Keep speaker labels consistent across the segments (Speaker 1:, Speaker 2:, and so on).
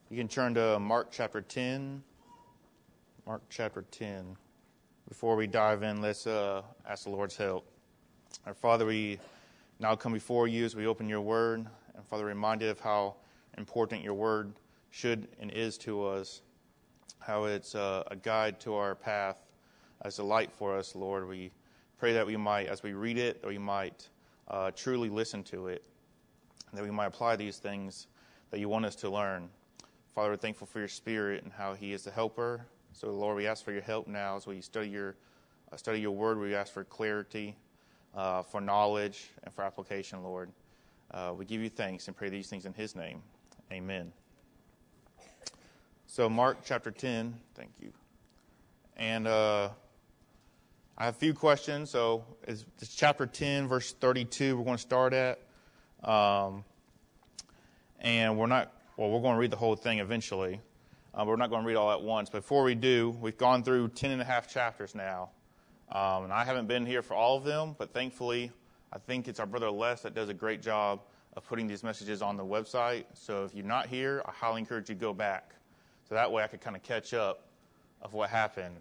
Speaker 1: You can turn to Mark chapter 10. Mark chapter 10. Before we dive in, let's ask the Lord's help. Our Father, we now come before you as we open your word. And Father, reminded of how important your word should and is to us, how it's a guide to our path, as a light for us, Lord. We pray that we might, as we read it, that we might truly listen to it, and that we might apply these things that you want us to learn. Father, we're thankful for your Spirit and how he is the helper. So, Lord, we ask for your help now as we study your word. We ask for clarity, for knowledge, and for application, Lord. We give you thanks and pray these things in his name. Amen. So, Mark chapter 10, thank you. And I have a few questions. So, it's chapter 10, verse 32 we're going to start at. And we're going to read the whole thing eventually. We're not going to read all at once. Before we do, we've gone through 10 and a half chapters now. And I haven't been here for all of them, but thankfully, I think it's our brother Les that does a great job of putting these messages on the website. So if you're not here, I highly encourage you to go back. So that way I could kind of catch up of what happened.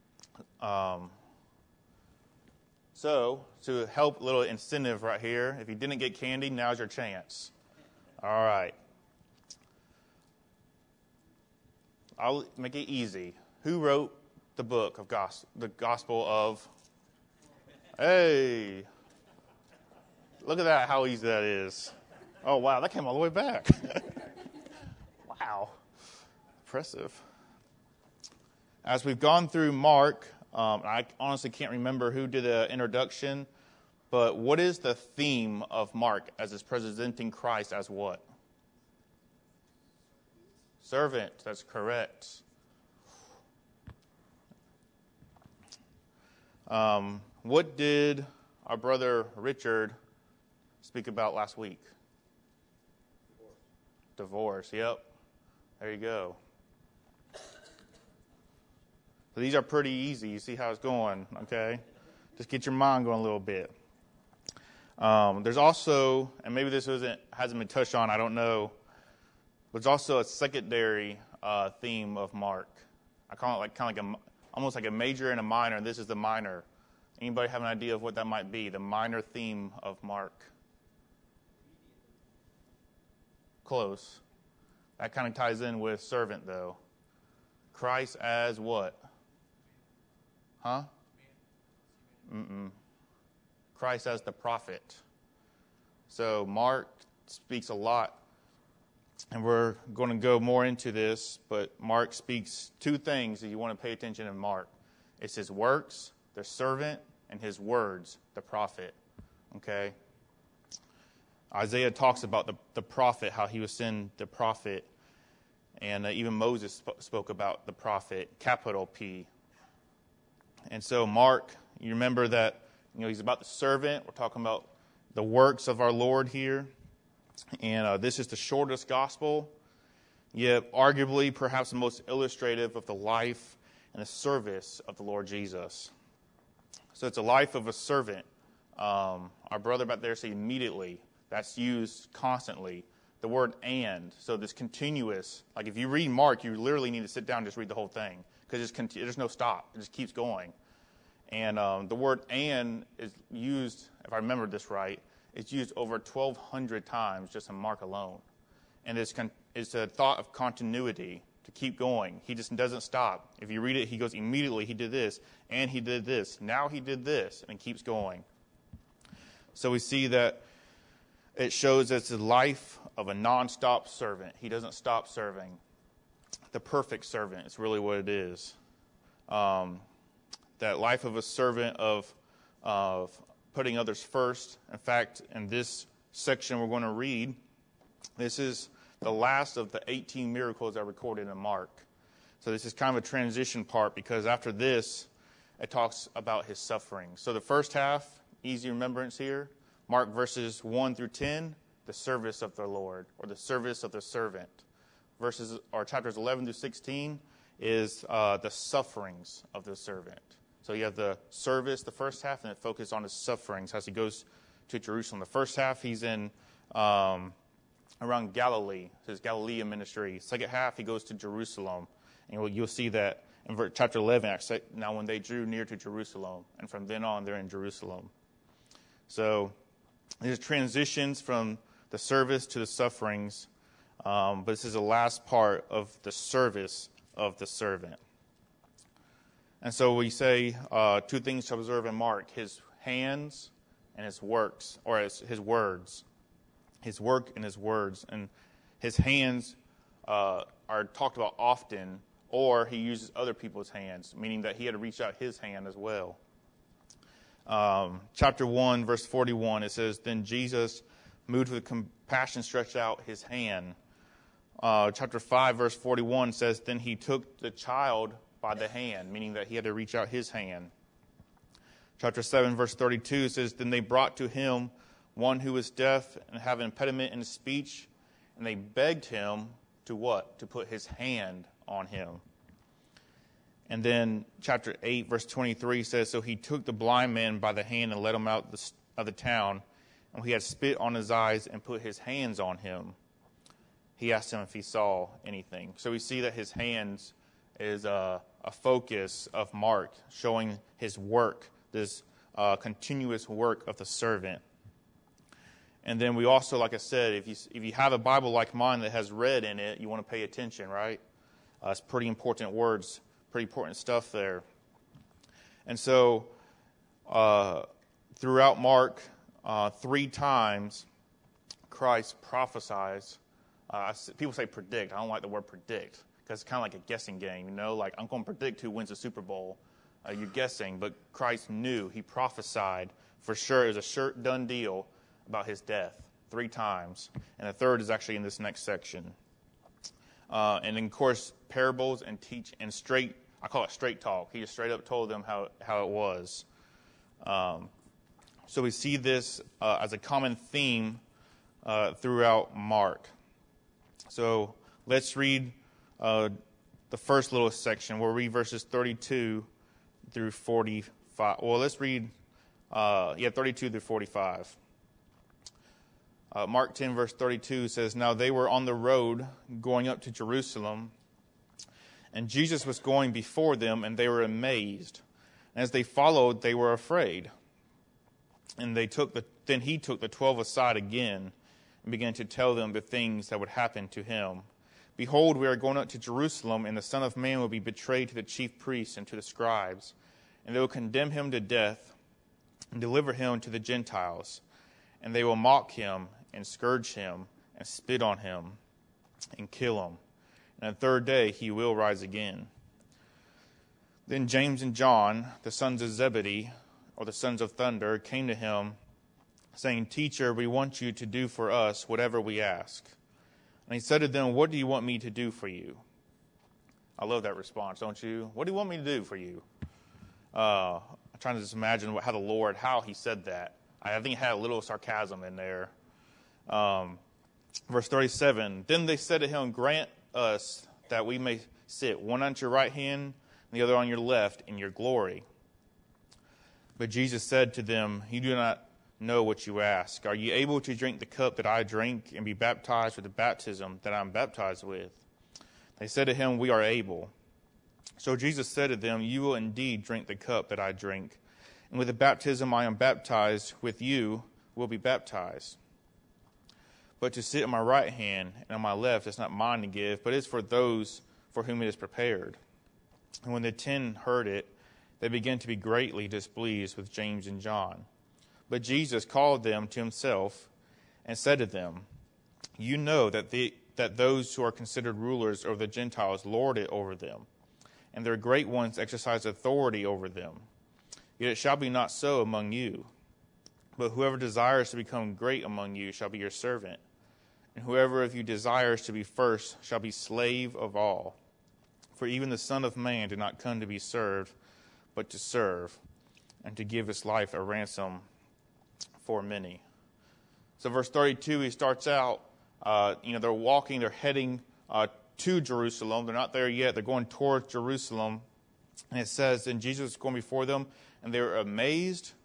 Speaker 1: So to help, a little incentive right here. If you didn't get candy, now's your chance. All right. I'll make it easy. Who wrote the book of the Gospel of? Hey, look at that! How easy that is. Oh wow, that came all the way back. Wow, impressive. As we've gone through Mark, I honestly can't remember who did the introduction, but what is the theme of Mark as it's presenting Christ as what? Servant, that's correct. What did our brother Richard speak about last week? Divorce, yep. There you go. So these are pretty easy. You see how it's going, okay? Just get your mind going a little bit. There's also, and maybe this hasn't been touched on, I don't know, but there's also a secondary theme of Mark. I call it almost like a major and a minor, and this is the minor. Anybody have an idea of what that might be? The minor theme of Mark. Close. That kind of ties in with servant, though. Christ as what? Huh? Christ as the prophet. So Mark speaks a lot. And we're going to go more into this, but Mark speaks two things that you want to pay attention in Mark. It's his works, the servant, and his words, the prophet. Okay? Isaiah talks about the prophet, how he was sent the prophet. And even Moses spoke about the prophet, capital P. And so Mark, you remember that he's about the servant. We're talking about the works of our Lord here. And this is the shortest gospel, yet arguably perhaps the most illustrative of the life and the service of the Lord Jesus. So it's a life of a servant. Our brother back there said immediately. That's used constantly. The word and. So this continuous. Like if you read Mark, you literally need to sit down and just read the whole thing. Because there's no stop. It just keeps going. And the word and is used, if I remember this right, it's used over 1,200 times just in Mark alone. And it's a thought of continuity, to keep going. He just doesn't stop. If you read it, he goes immediately, he did this, and he did this. Now he did this, and it keeps going. So we see that it shows it's the life of a non-stop servant. He doesn't stop serving. The perfect servant is really what it is. That life of a servant of putting others first. In fact, in this section we're going to read, this is the last of the 18 miracles that are recorded in Mark. So this is kind of a transition part because after this, it talks about his suffering. So the first half, easy remembrance here, Mark verses 1 through 10, the service of the Lord, or the service of the servant. Chapters 11 through 16 is the sufferings of the servant. So you have the service, the first half, and it focuses on his sufferings as he goes to Jerusalem. The first half, he's in around Galilee, his Galilean ministry. Second half, he goes to Jerusalem. And you'll see that in chapter 11, actually, now when they drew near to Jerusalem, and from then on, they're in Jerusalem. So there's transitions from the service to the sufferings, but this is the last part of the service of the servant. And so we say two things to observe in Mark: his hands and his works, or his words. His work and his words. And his hands are talked about often, or he uses other people's hands, meaning that he had to reach out his hand as well. Chapter 1, verse 41, it says, "Then Jesus, moved with compassion, stretched out his hand." Chapter 5, verse 41 says, "Then he took the child by the hand," meaning that he had to reach out his hand. Chapter 7, verse 32 says, "Then they brought to him one who was deaf and have an impediment in his speech, and they begged him to what? To put his hand on him." And then chapter 8, verse 23 says, "So he took the blind man by the hand and led him out of the town, and he had spit on his eyes and put his hands on him. He asked him if he saw anything." So we see that his hands is a focus of Mark, showing his work, this continuous work of the servant. And then we also, like I said, if you have a Bible like mine that has red in it, you want to pay attention, right? It's pretty important words, pretty important stuff there. And so throughout Mark, 3 times Christ prophesies. People say predict. I don't like the word predict because it's kind of like a guessing game, you know? Like, I'm going to predict who wins the Super Bowl. You're guessing, but Christ knew. He prophesied for sure. It was a sure done deal about his death 3 times. And the third is actually in this next section. And then, of course, parables and teach and straight, I call it straight talk. He just straight up told them how it was. So we see this as a common theme throughout Mark. So let's read the first little section. We'll read verses 32 through 45. Well, let's read 32 through 45. Mark 10, verse 32 says, "Now they were on the road going up to Jerusalem, and Jesus was going before them, and they were amazed. And as they followed, they were afraid. And then he took the 12 aside again and began to tell them the things that would happen to him. 'Behold, we are going up to Jerusalem, and the Son of Man will be betrayed to the chief priests and to the scribes, and they will condemn him to death and deliver him to the Gentiles. And they will mock him and scourge him and spit on him and kill him. And the third day he will rise again.' Then James and John, the sons of Zebedee, or the sons of thunder, came to him, saying, 'Teacher, we want you to do for us whatever we ask.' And he said to them, 'What do you want me to do for you?'" I love that response, don't you? What do you want me to do for you? I'm trying to just imagine how he said that. I think it had a little sarcasm in there. Verse 37, "Then they said to him, 'Grant us that we may sit, one on your right hand and the other on your left, in your glory.' But Jesus said to them, 'You do not know what you ask. Are you able to drink the cup that I drink and be baptized with the baptism that I am baptized with?' They said to him, 'We are able.' So Jesus said to them, 'You will indeed drink the cup that I drink, and with the baptism I am baptized with you will be baptized. But to sit on my right hand and on my left is not mine to give, but is for those for whom it is prepared.' And when the 10 heard it, they began to be greatly displeased with James and John. But Jesus called them to himself and said to them, 'You know that those who are considered rulers over the Gentiles lord it over them, and their great ones exercise authority over them. Yet it shall be not so among you. But whoever desires to become great among you shall be your servant. And whoever of you desires to be first shall be slave of all. For even the Son of Man did not come to be served, but to serve, and to give his life a ransom for many.'" So verse 32, he starts out, they're walking, they're heading to Jerusalem. They're not there yet. They're going towards Jerusalem. And it says, and Jesus was going before them, and they were amazed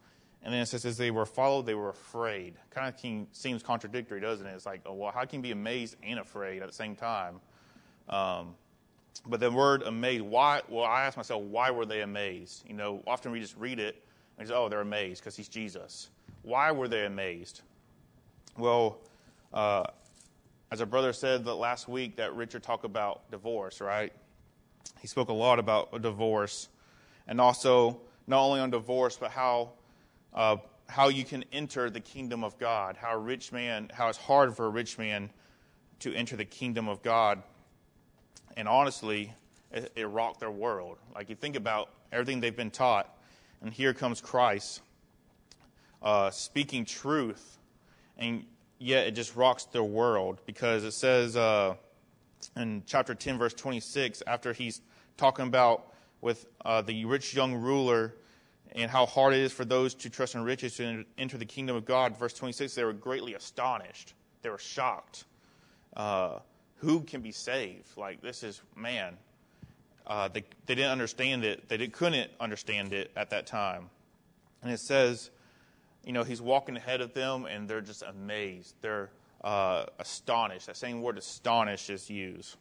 Speaker 1: And then it says, as they were followed, they were afraid. Kind of seems contradictory, doesn't it? It's like, oh, well, how can you be amazed and afraid at the same time? But the word amazed, why? Well, I ask myself, why were they amazed? Often we just read it and say, oh, they're amazed because he's Jesus. Why were they amazed? Well, as our brother said last week, that Richard talked about divorce, right? He spoke a lot about divorce, and also not only on divorce, but how you can enter the kingdom of God. How it's hard for a rich man to enter the kingdom of God. And honestly, it rocked their world. Like, you think about everything they've been taught, and here comes Christ speaking truth, and yet it just rocks their world, because it says in chapter 10, verse 26, after he's talking about with the rich young ruler and how hard it is for those to trust in riches to enter the kingdom of God, verse 26, they were greatly astonished. They were shocked. Who can be saved? Like, this is, man. They didn't understand it. They couldn't understand it at that time. And it says, he's walking ahead of them, and they're just amazed. They're astonished. That same word, astonished, is used.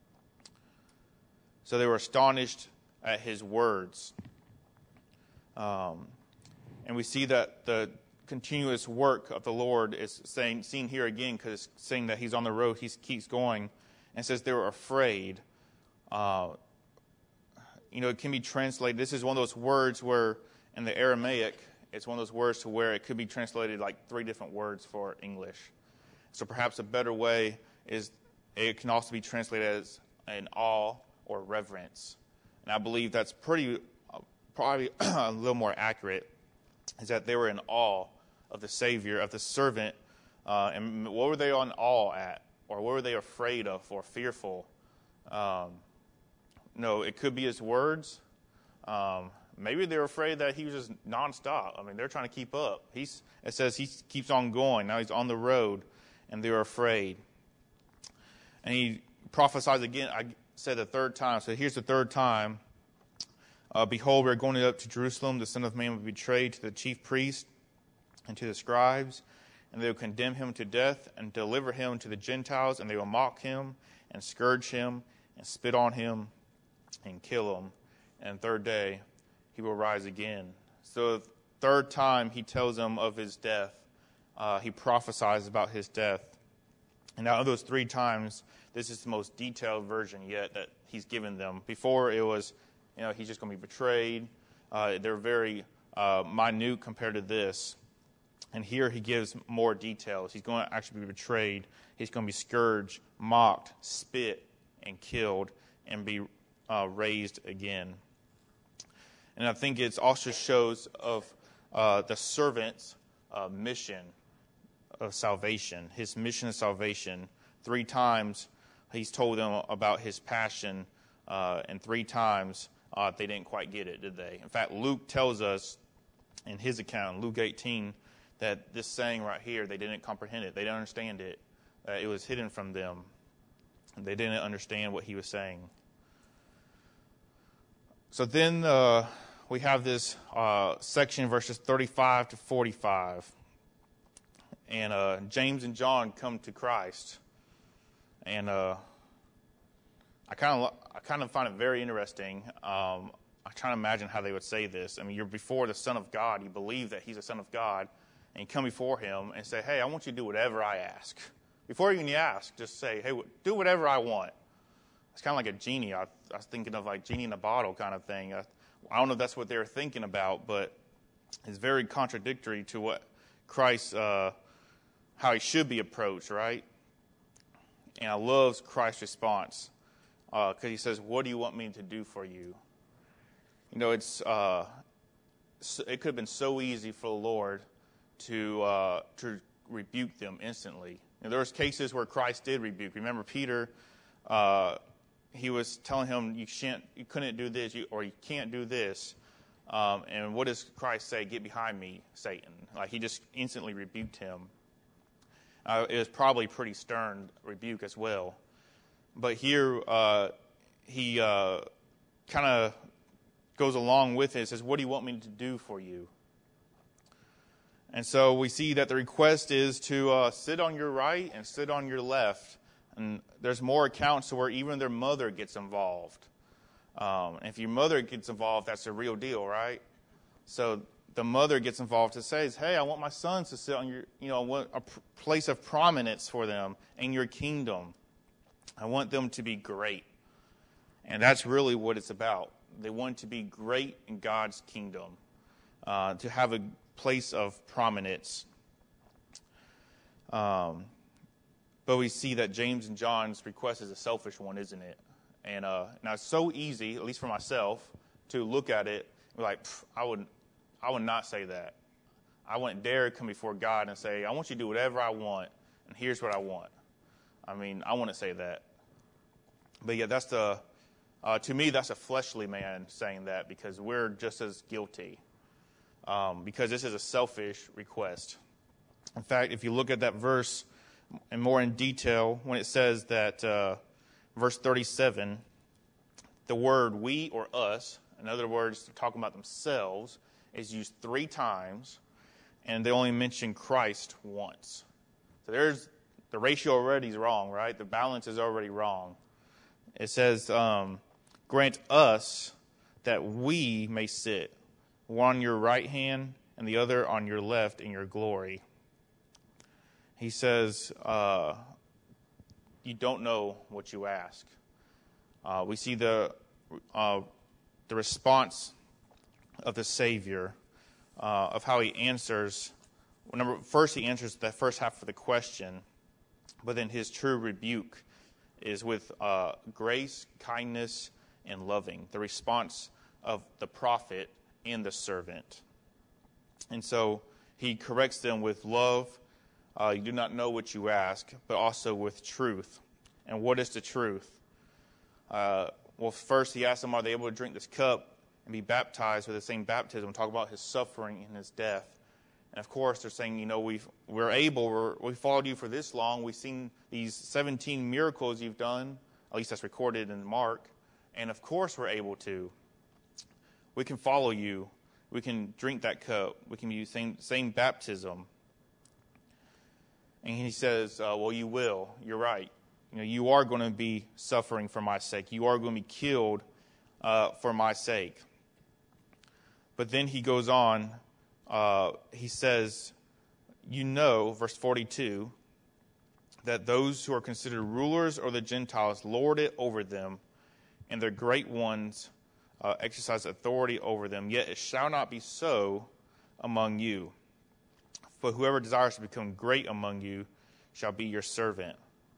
Speaker 1: So they were astonished at his words. And we see that the continuous work of the Lord is seen here again, because it's saying that he's on the road, he keeps going, and says they were afraid. It can be translated, this is one of those words where in the Aramaic, it's one of those words to where it could be translated like 3 different words for English. So perhaps a better way is it can also be translated as an awe or reverence. And I believe that's probably a little more accurate, is that they were in awe of the Savior, of the servant. And what were they on awe at? Or what were they afraid of or fearful? No, it could be his words. Maybe they were afraid that he was just nonstop. I mean, they're trying to keep up. It says he keeps on going. Now he's on the road, and they were afraid. And he prophesies again. I said the third time. So here's the third time. Behold, we're going up to Jerusalem. The Son of Man will be betrayed to the chief priests and to the scribes, and they will condemn him to death and deliver him to the Gentiles, and they will mock him and scourge him and spit on him and kill him. And the third day he will rise again. So the third time he tells them of his death. He prophesies about his death. And out of those 3 times, this is the most detailed version yet that he's given them. Before it was, he's just going to be betrayed. They're very minute compared to this. And here he gives more details. He's going to actually be betrayed. He's going to be scourged, mocked, spit, and killed, and be raised again. And I think it also shows of the servant's mission of salvation, his mission of salvation. 3 times he's told them about his passion, and 3 times they didn't quite get it, did they? In fact, Luke tells us in his account, Luke 18, that this saying right here, they didn't comprehend it. They didn't understand it. It was hidden from them. They didn't understand what he was saying. So then we have this section, verses 35 to 45. And James and John come to Christ. And I kind of find it very interesting. I'm trying to imagine how they would say this. I mean, you're before the Son of God. You believe that he's the Son of God. And you come before him and say, hey, I want you to do whatever I ask. Before even you ask, just say, hey, do whatever I want. It's kind of like a genie. I was thinking of like genie in a bottle kind of thing. I don't know if that's what they were thinking about, but it's very contradictory to what Christ, how he should be approached, right? And I love Christ's response because he says, what do you want me to do for you? It could have been so easy for the Lord to rebuke them instantly. There was cases where Christ did rebuke. Remember Peter, he was telling him, you couldn't do this, or you can't do this. And what does Christ say? Get behind me, Satan. Like, he just instantly rebuked him. It was probably pretty stern rebuke as well. But here, he kind of goes along with it and says, what do you want me to do for you? And so we see that the request is to sit on your right and sit on your left. And there's more accounts where even their mother gets involved. And if your mother gets involved, that's a real deal, right? So the mother gets involved to say, hey, I want my sons to sit on your, I want a place of prominence for them in your kingdom. I want them to be great. And that's really what it's about. They want to be great in God's kingdom, to have a place of prominence. But we see that James and John's request is a selfish one, isn't it? And now it's so easy, at least for myself, to look at it and be like, I would not say that. I wouldn't dare come before God and say, I want you to do whatever I want, and here's what I want. I mean, I wouldn't say that. But yeah, that's to me, that's a fleshly man saying that, because we're just as guilty. Because this is a selfish request. In fact, if you look at that verse and more in detail, when it says that, verse 37, the word we or us, in other words, they're talking about themselves, is used 3 times, and they only mention Christ once. So there's the ratio already is wrong, right? The balance is already wrong. It says, grant us that we may sit, one on your right hand and the other on your left in your glory. He says, you don't know what you ask. We see the response of the Savior, of how he answers. First, he answers the first half of the question, but then his true rebuke is with grace, kindness, and loving. The response of the prophet and the servant. And so he corrects them with love. You do not know what you ask, but also with truth. And what is the truth? Well, first he asks them, are they able to drink this cup and be baptized with the same baptism? Talk about his suffering and his death. And of course, they're saying, we're able, we followed you for this long. We've seen these 17 miracles you've done. At least that's recorded in Mark. And of course we're able to. We can follow you. We can drink that cup. We can use same baptism. And he says, well, you will. You're right. You are going to be suffering for my sake. You are going to be killed for my sake. But then he goes on. He says, verse 42, that those who are considered rulers or the Gentiles lord it over them, and their great ones exercise authority over them. Yet it shall not be so among you. But whoever desires to become great among you shall be your servant.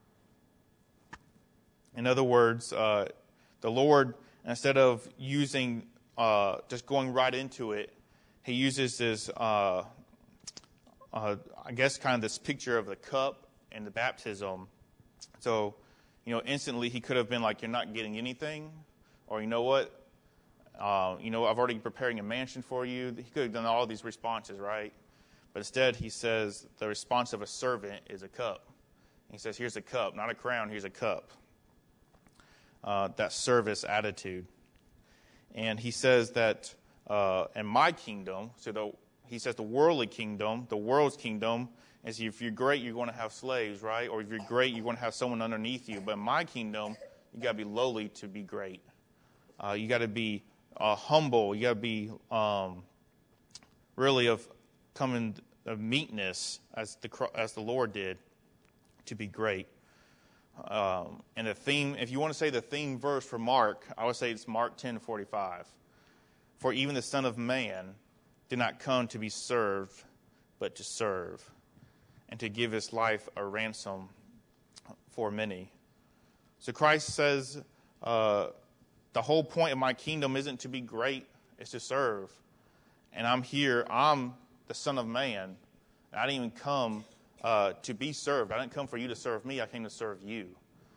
Speaker 1: In other words, the Lord, instead of using, just going right into it, he uses this, I guess, kind of this picture of the cup and the baptism. So, instantly he could have been like, you're not getting anything. Or, you know what? I've already preparing a mansion for you. He could have done all these responses, right? But instead he says the response of a servant is a cup. He says, here's a cup, not a crown, here's a cup. That service attitude. And he says that in my kingdom, he says the worldly kingdom, the world's kingdom, is if you're great, you're going to have slaves, right? Or if you're great, you're going to have someone underneath you. But in my kingdom, you got to be lowly to be great. You got to be humble. You got to be really of coming of meekness as the Lord did to be great. And the theme, if you want to say the theme verse for Mark, I would say it's Mark 10:45. For even the Son of Man did not come to be served, but to serve, and to give his life a ransom for many. So Christ says, the whole point of my kingdom isn't to be great, it's to serve. And I'm here, I'm the Son of Man. I didn't even come to be served. I didn't come for you to serve me, I came to serve you.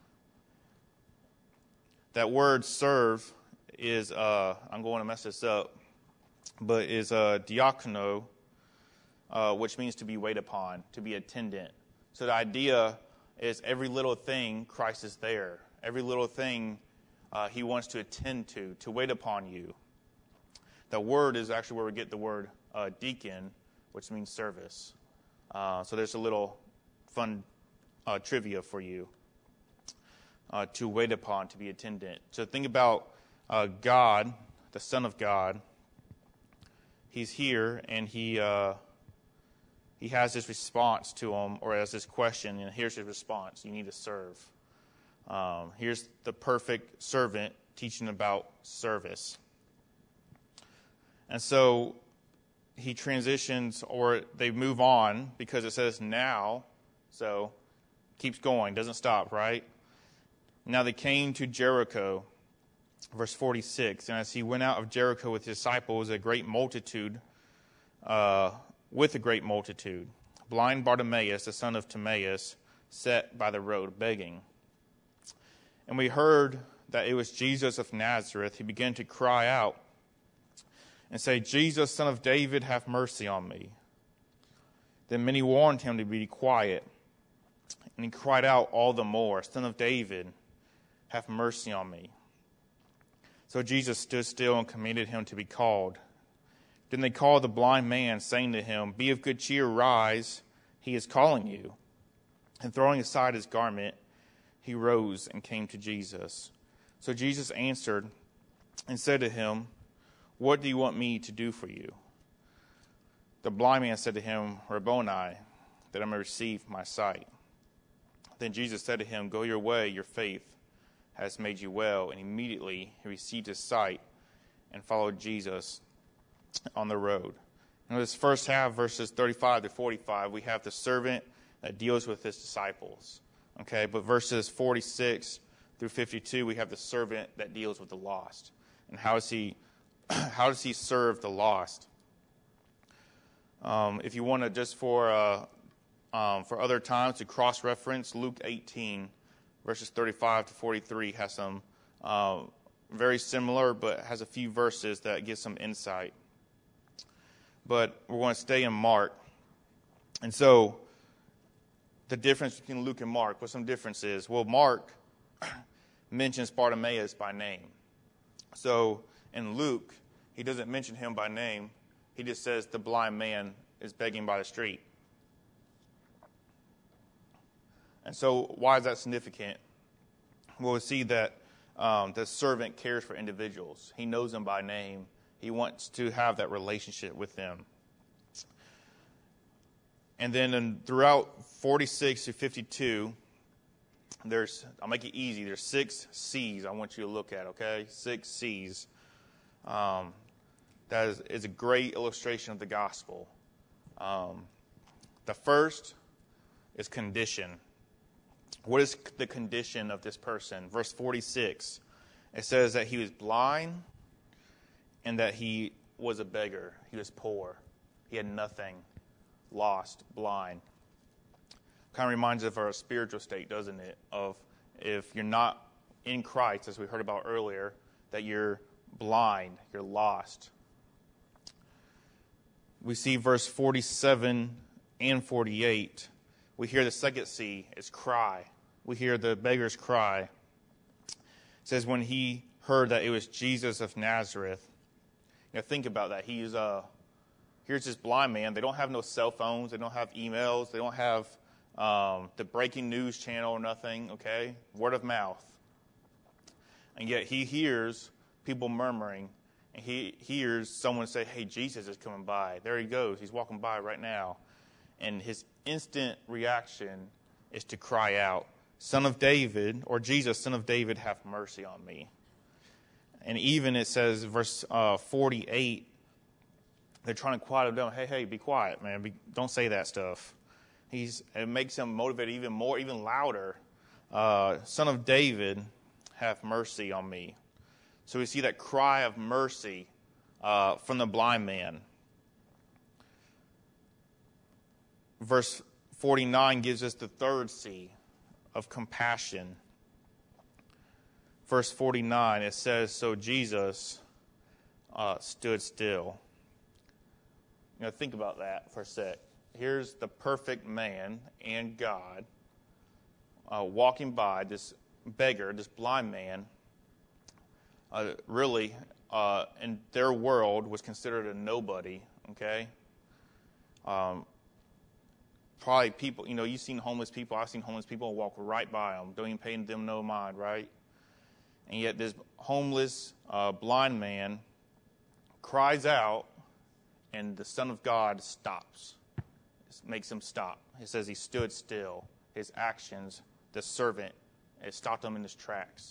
Speaker 1: That word serve is, I'm going to mess this up, but is diakono, which means to be waited upon, to be attendant. So the idea is every little thing, Christ is there. Every little thing he wants to attend to wait upon you. The word is actually where we get the word deacon, which means service. So there's a little fun trivia for you. To wait upon, to be attendant. So think about God, the Son of God. He's here, and he has this response to him, or has this question, and here's his response. You need to serve. Here's the perfect servant teaching about service. And so he transitions, or they move on, because it says now, so keeps going, doesn't stop, right? Now they came to Jericho, verse 46, and as he went out of Jericho with his disciples, a great multitude, blind Bartimaeus, the son of Timaeus, sat by the road begging. And we heard that it was Jesus of Nazareth. He began to cry out and say, Jesus, son of David, have mercy on me. Then many warned him to be quiet, and he cried out all the more, Son of David, have mercy on me. So Jesus stood still and commanded him to be called. Then they called the blind man, saying to him, Be of good cheer, rise, he is calling you. And throwing aside his garment, he rose and came to Jesus. So Jesus answered and said to him, What do you want me to do for you? The blind man said to him, Rabboni, that I may receive my sight. Then Jesus said to him, Go your way, your faith has made you well. And immediately he received his sight and followed Jesus on the road. In this first half, verses 35 to 45, we have the servant that deals with his disciples. Okay, but verses 46 through 52, we have the servant that deals with the lost. And how does he serve the lost? If you want to, just for other times, to cross-reference, Luke 18, verses 35 to 43 has some very similar, but has a few verses that give some insight. But we're going to stay in Mark. And so the difference between Luke and Mark, what some difference is? Well, Mark mentions Bartimaeus by name. So in Luke, he doesn't mention him by name. He just says the blind man is begging by the street. And so why is that significant? Well, we see that the servant cares for individuals. He knows them by name. He wants to have that relationship with them. And then throughout 46 to 52, I'll make it easy. There's 6 C's I want you to look at, okay? 6 C's. That is a great illustration of the gospel. The first is condition. What is the condition of this person? Verse 46, it says that he was blind and that he was a beggar. He was poor. He had nothing. Lost, blind. Kind of reminds us of our spiritual state, doesn't it? Of if you're not in Christ, as we heard about earlier, that you're blind, you're lost. We see verse 47 and 48. We hear the second C is cry. We hear the beggar's cry. It says when he heard that it was Jesus of Nazareth. Think about that. Here's this blind man. They don't have no cell phones. They don't have emails. They don't have the breaking news channel or nothing, okay? Word of mouth. And yet he hears people murmuring, and he hears someone say, hey, Jesus is coming by. There he goes. He's walking by right now. And his instant reaction is to cry out, Son of David, or Jesus, Son of David, have mercy on me. And even it says, verse 48, they're trying to quiet him down. Hey, be quiet, man. Don't say that stuff. It makes him motivated even more, even louder. Son of David, have mercy on me. So we see that cry of mercy from the blind man. Verse 49 gives us the third C of compassion. Verse 49, it says, so Jesus stood still. Think about that for a sec. Here's the perfect man and God walking by, this beggar, this blind man, really, in their world, was considered a nobody, okay? Probably people, you've seen homeless people. I've seen homeless people walk right by them, don't even pay them no mind, right? And yet this homeless, blind man cries out, and the Son of God stops. It makes him stop. It says he stood still. His actions, the servant, it stopped him in his tracks.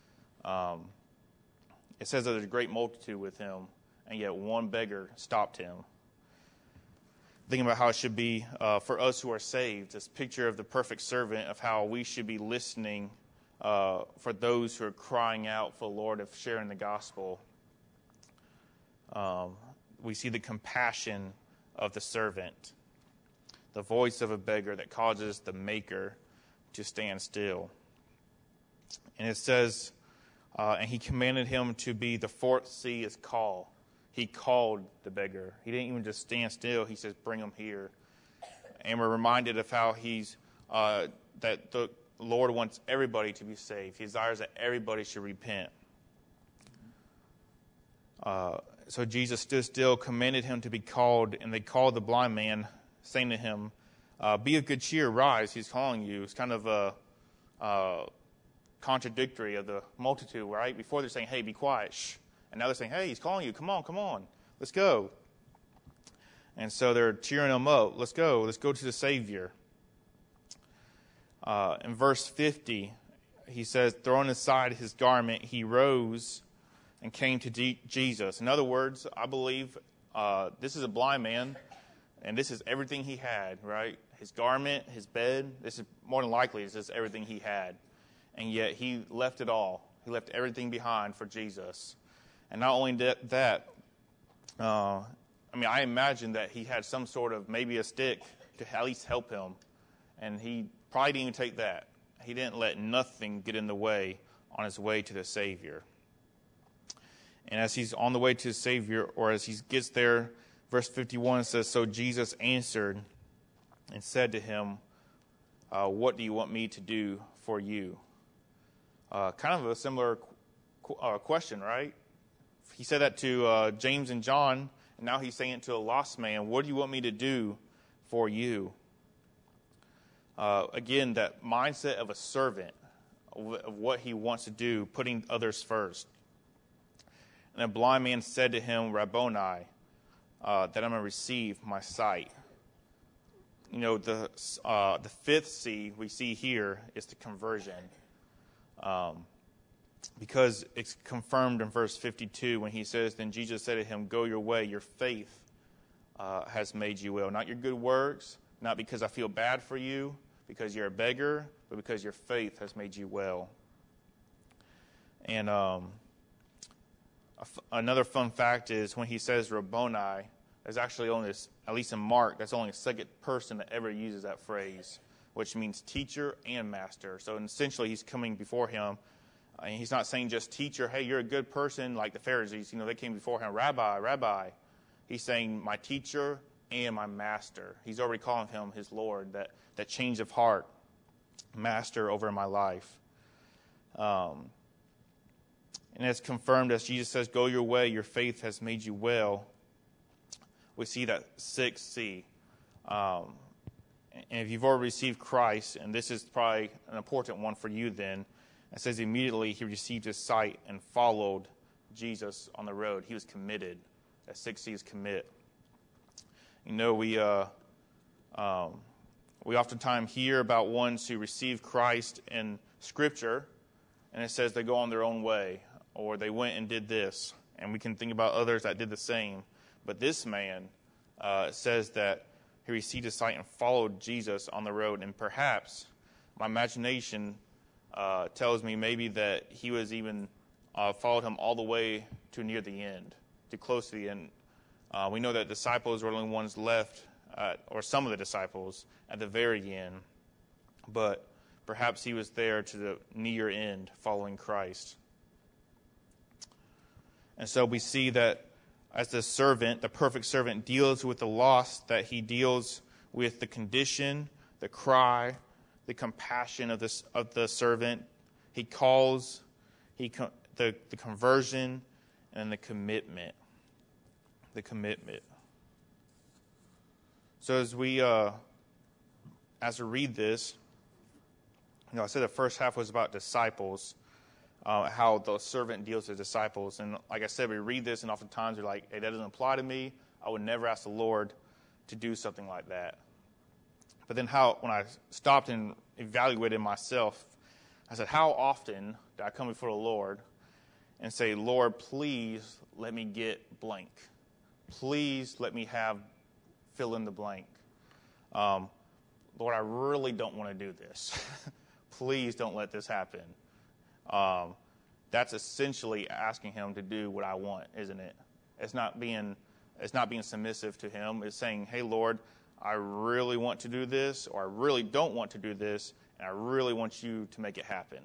Speaker 1: It says that there's a great multitude with him, and yet one beggar stopped him. Thinking about how it should be for us who are saved, this picture of the perfect servant, of how we should be listening for those who are crying out for the Lord, of sharing the gospel. We see the compassion of the servant, the voice of a beggar that causes the maker to stand still. And it says, and he commanded him to be, the fourth C is call. He called the beggar. He didn't even just stand still. He says, bring him here. And we're reminded of how that the Lord wants everybody to be saved. He desires that everybody should repent. So Jesus stood still, commanded him to be called, and they called the blind man, saying to him, be of good cheer, rise, he's calling you. It's kind of contradictory of the multitude, right? Before they're saying, hey, be quiet, shh. And now they're saying, hey, he's calling you. Come on. Let's go. And so they're cheering him up. Let's go to the Savior. In verse 50, he says, throwing aside his garment, he rose and came to Jesus. In other words, I believe this is a blind man, and this is everything he had, right? His garment, his bed, this is more than likely this is everything he had. And yet he left it all. He left everything behind for Jesus. And not only that, I imagine that he had some sort of, maybe a stick to at least help him. And he probably didn't even take that. He didn't let nothing get in the way on his way to the Savior. And as he's on the way to the Savior, or as he gets there, verse 51 says, so Jesus answered and said to him, what do you want me to do for you? Kind of a similar question, right? He said that to James and John, and now he's saying it to a lost man. What do you want me to do for you? Again, that mindset of a servant, of what he wants to do, putting others first. And the blind man said to him, Rabboni, that I'm going to receive my sight. The fifth C we see here is the conversion. Because it's confirmed in verse 52 when he says, then Jesus said to him, go your way, your faith has made you well. Not your good works, not because I feel bad for you, because you're a beggar, but because your faith has made you well. And another fun fact is when he says Rabboni, there's actually only, at least in Mark, that's only the second person that ever uses that phrase, which means teacher and master. So essentially he's coming before him. And he's not saying just teacher, hey, you're a good person, like the Pharisees. They came before him, Rabbi. He's saying my teacher and my master. He's already calling him his Lord, that change of heart, master over my life. And it's confirmed as Jesus says, go your way, your faith has made you well. We see that 6C. And if you've already received Christ, and this is probably an important one for you then, it says immediately he received his sight and followed Jesus on the road. He was committed. That 6C is commit. We oftentimes hear about ones who receive Christ in Scripture, and it says they go on their own way, or they went and did this. And we can think about others that did the same. But this man says that he received his sight and followed Jesus on the road. And perhaps my imagination tells me maybe that he was even followed him all the way to near the end, to close to the end. We know that disciples were the only ones left, or some of the disciples, at the very end. But perhaps he was there to the near end, following Christ. And so we see that as the servant, the perfect servant, deals with the lost, that he deals with the condition, the cry, the compassion of the servant. He calls the conversion and the commitment. The commitment. So as we read this, I said the first half was about disciples, how the servant deals with disciples. And like I said, we read this, and oftentimes we're like, hey, that doesn't apply to me. I would never ask the Lord to do something like that. But then when I stopped and evaluated myself, I said, how often do I come before the Lord and say, Lord, please let me get blank. Please let me fill in the blank. Lord, I really don't want to do this. Please don't let this happen. That's essentially asking him to do what I want, isn't it? It's not being submissive to him. It's saying, hey, Lord, I really want to do this, or I really don't want to do this, and I really want you to make it happen.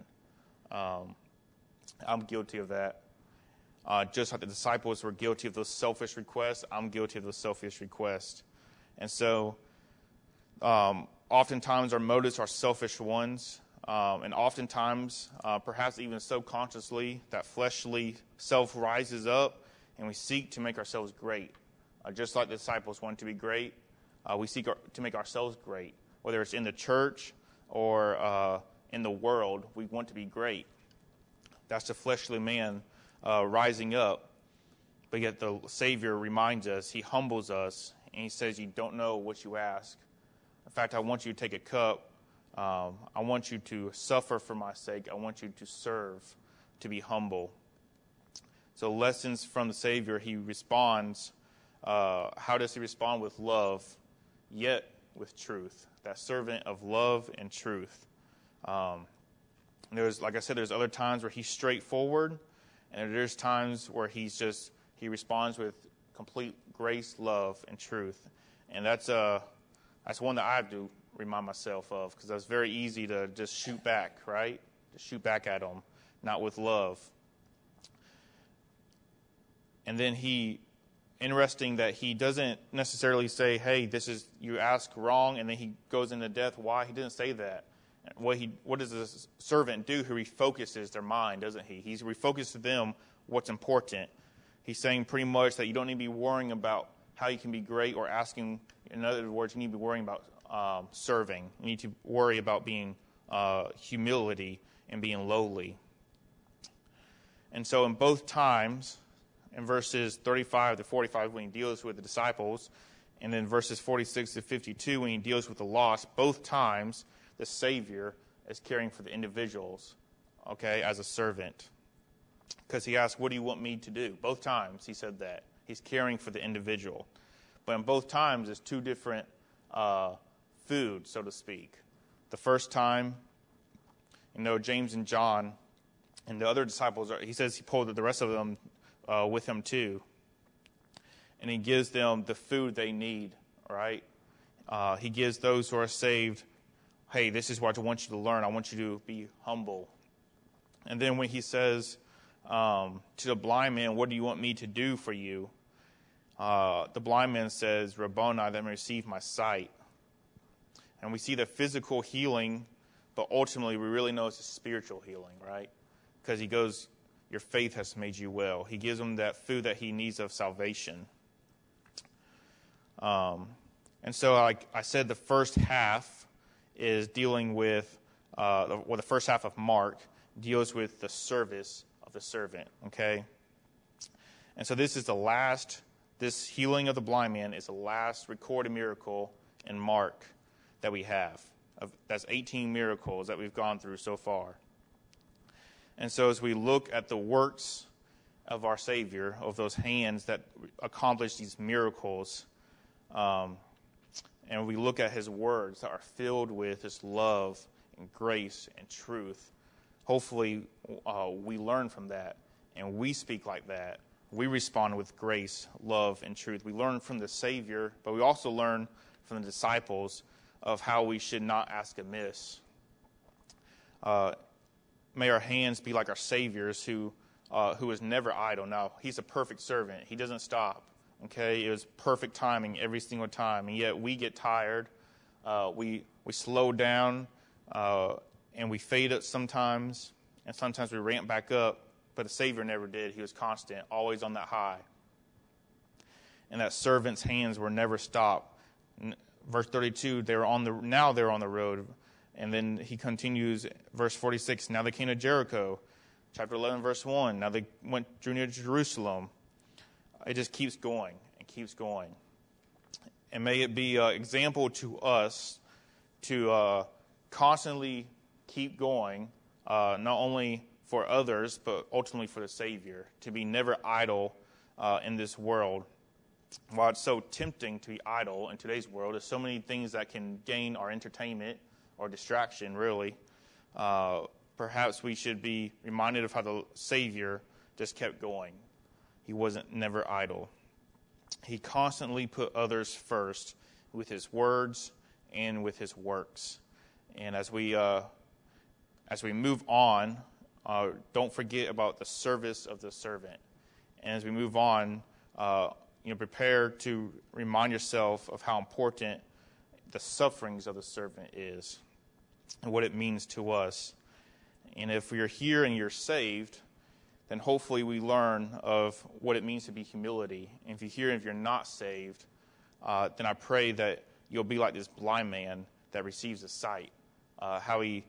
Speaker 1: I'm guilty of that. Just like the disciples were guilty of those selfish requests, I'm guilty of those selfish requests. And so oftentimes our motives are selfish ones, and oftentimes, perhaps even subconsciously, that fleshly self rises up, and we seek to make ourselves great. Just like the disciples wanted to be great, we seek to make ourselves great. Whether it's in the church or in the world, we want to be great. That's the fleshly man rising up. But yet the Savior reminds us, he humbles us, and he says, you don't know what you ask. In fact, I want you to take a cup. I want you to suffer for my sake. I want you to serve, to be humble. So lessons from the Savior, he responds. How does he respond? With love, yet with truth. That servant of love and truth. Like I said, there's other times where he's straightforward, and there's times where he responds with complete grace, love, and truth. And that's one that I have to remind myself of, because that's very easy to just shoot back, right? To shoot back at him, not with love. And then interesting that he doesn't necessarily say, hey, you ask wrong, and then he goes into depth why. He didn't say that. What does the servant do? He refocuses their mind, doesn't he? He refocuses them what's important. He's saying pretty much that you don't need to be worrying about how you can be great or asking. In other words, you need to be worrying about serving. You need to worry about being humility and being lowly. And so in both times, in verses 35 to 45 when he deals with the disciples, and then verses 46 to 52 when he deals with the lost, both times the Savior is caring for the individuals, okay, as a servant. Because he asked, what do you want me to do? Both times he said that. He's caring for the individual. But in both times, it's two different foods, so to speak. The first time, James and John and the other disciples, he says he pulled the rest of them with him too. And he gives them the food they need, right? He gives those who are saved, hey, this is what I want you to learn. I want you to be humble. And then when he says to the blind man, what do you want me to do for you? The blind man says, Rabboni, that I may receive my sight. And we see the physical healing, but ultimately we really know it's a spiritual healing, right? Because he goes, your faith has made you well. He gives him that food that he needs of salvation. And so, like I said, the first half is dealing with, the first half of Mark deals with the service of the servant, okay? And so this healing of the blind man is the last recorded miracle in Mark that we have. That's 18 miracles that we've gone through so far. And so as we look at the works of our Savior, of those hands that accomplish these miracles, and we look at his words that are filled with his love and grace and truth, hopefully we learn from that and we speak like that. We respond with grace, love, and truth. We learn from the Savior, but we also learn from the disciples of how we should not ask amiss. May our hands be like our Savior's who is never idle. Now, he's a perfect servant. He doesn't stop. Okay, it was perfect timing every single time, and yet we get tired. We slow down, and we fade it sometimes, and sometimes we ramp back up. But the Savior never did. He was constant, always on that high. And that servant's hands were never stopped. Verse 32, they're on the road. And then he continues, verse 46, now they came to Jericho. Chapter 11, verse 1, now they drew near to Jerusalem. It just keeps going and keeps going. And may it be an example to us to constantly keep going, not only for others, but ultimately for the Savior, to be never idle in this world. While it's so tempting to be idle in today's world, there's so many things that can gain our entertainment or distraction, really. Perhaps we should be reminded of how the Savior just kept going. He wasn't never idle. He constantly put others first with his words and with his works. And as we move on, don't forget about the service of the servant. And as we move on, prepare to remind yourself of how important the sufferings of the servant is and what it means to us. And if you're here and you're saved, then hopefully we learn of what it means to be humility. And if you're here and if you're not saved, then I pray that you'll be like this blind man that receives a sight. How he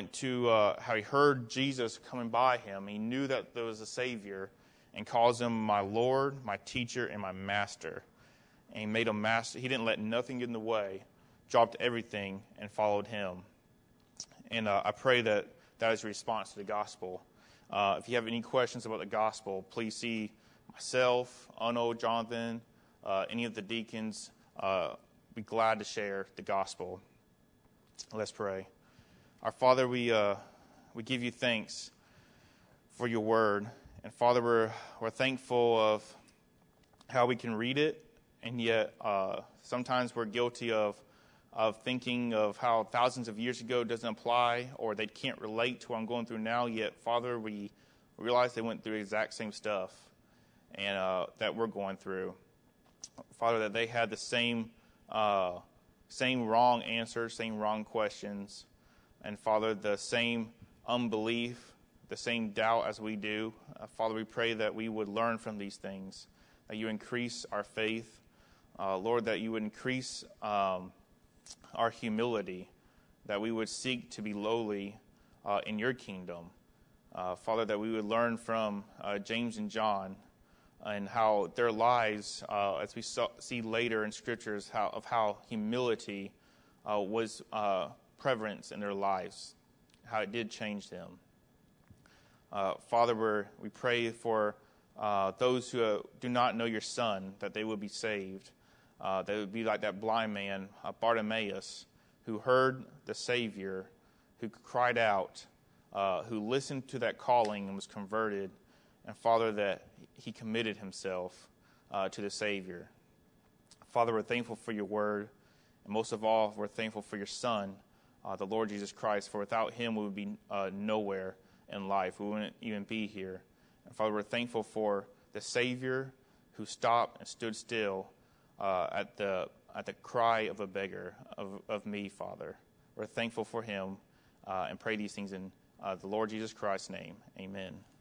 Speaker 1: heard Jesus coming by him. He knew that there was a Savior and calls him my Lord, my teacher, and my master. And he made him master. He didn't let nothing get in the way, dropped everything, and followed him. And I pray that is a response to the gospel. If you have any questions about the gospel, please see myself, Ono, Jonathan, any of the deacons. Be glad to share the gospel. Let's pray. Our Father, we give you thanks for your word. And Father, we're thankful of how we can read it, and yet sometimes we're guilty of thinking of how thousands of years ago doesn't apply, or they can't relate to what I'm going through now. Yet, Father, we realize they went through the exact same stuff and that we're going through. Father, that they had the same wrong answers, same wrong questions, and Father, the same unbelief, the same doubt as we do. Father, we pray that we would learn from these things, that you increase our faith. Lord, that you would increase our humility, that we would seek to be lowly in your kingdom. Father, that we would learn from James and John and how their lives, as we see later in scriptures, how humility was prevalent in their lives, how it did change them. Father, we pray for those who do not know your Son, that they would be saved. They would be like that blind man, Bartimaeus, who heard the Savior, who cried out, who listened to that calling and was converted. And Father, that he committed himself to the Savior. Father, we're thankful for your word. And most of all, we're thankful for your Son, the Lord Jesus Christ. For without him, we would be nowhere in life. We wouldn't even be here. And Father, we're thankful for the Savior who stopped and stood still at the cry of a beggar, of me, Father. We're thankful for him and pray these things in the Lord Jesus Christ's name. Amen.